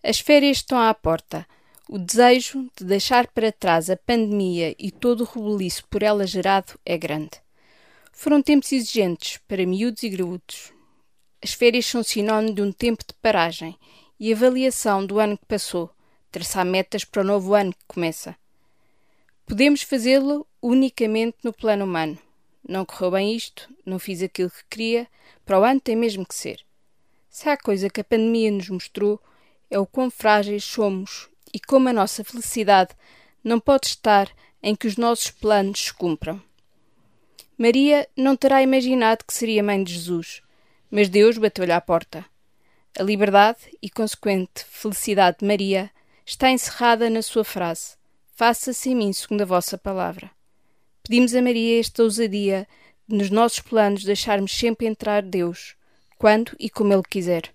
As férias estão à porta. O desejo de deixar para trás a pandemia e todo o rebuliço por ela gerado é grande. Foram tempos exigentes para miúdos e graúdos. As férias são sinónimo de um tempo de paragem e avaliação do ano que passou, traçar metas para o novo ano que começa. Podemos fazê-lo unicamente no plano humano. Não correu bem isto, não fiz aquilo que queria, para o ano tem mesmo que ser. Se há coisa que a pandemia nos mostrou, é o quão frágeis somos e como a nossa felicidade não pode estar em que os nossos planos se cumpram. Maria não terá imaginado que seria mãe de Jesus, mas Deus bateu-lhe à porta. A liberdade e consequente felicidade de Maria está encerrada na sua frase: faça-se em mim segundo a vossa palavra. Pedimos a Maria esta ousadia de nos nossos planos deixarmos sempre entrar Deus, quando e como Ele quiser.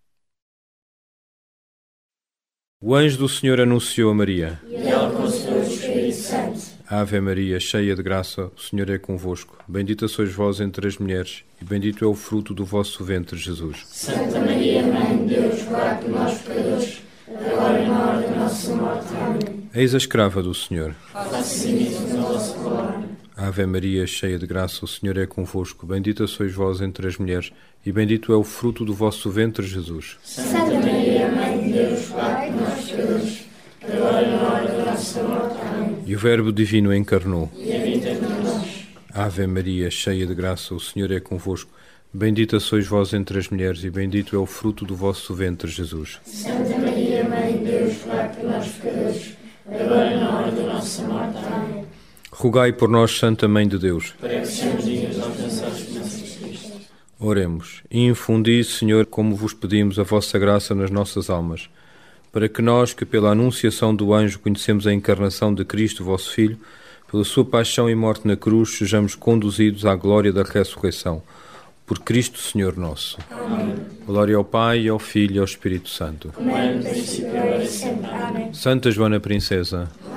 O anjo do Senhor anunciou a Maria. E ela concebeu o Espírito Santo. Ave Maria, cheia de graça, o Senhor é convosco. Bendita sois vós entre as mulheres, e bendito é o fruto do vosso ventre, Jesus. Santa Maria, Mãe de Deus, rogai por nós pecadores, agora e na hora da nossa morte. Amém. Eis a escrava do Senhor. Faça-se em mim segundo a vossa palavra. Ave Maria, cheia de graça, o Senhor é convosco. Bendita sois vós entre as mulheres, e bendito é o fruto do vosso ventre, Jesus. Santa Maria, Mãe de Deus, rogai por nós pecadores, agora e na hora da nossa morte. Amém. E o Verbo Divino encarnou. E habita entre nós. Ave Maria, cheia de graça, o Senhor é convosco. Bendita sois vós entre as mulheres, e bendito é o fruto do vosso ventre, Jesus. Santa Maria, Mãe de Deus, rogai por nós pecadores, agora e na hora da nossa morte. Amém. Rogai por nós, Santa Mãe de Deus. Para que sejamos dignos de alcançar as promessas de Cristo. Oremos. E infundi, Senhor, como vos pedimos, a vossa graça nas nossas almas, para que nós, que pela anunciação do anjo conhecemos a encarnação de Cristo, vosso Filho, pela sua paixão e morte na cruz, sejamos conduzidos à glória da ressurreição. Por Cristo, Senhor nosso. Amém. Glória ao Pai, ao Filho e ao Espírito Santo. Como é no princípio, agora e sempre. Amém. Santa Joana Princesa,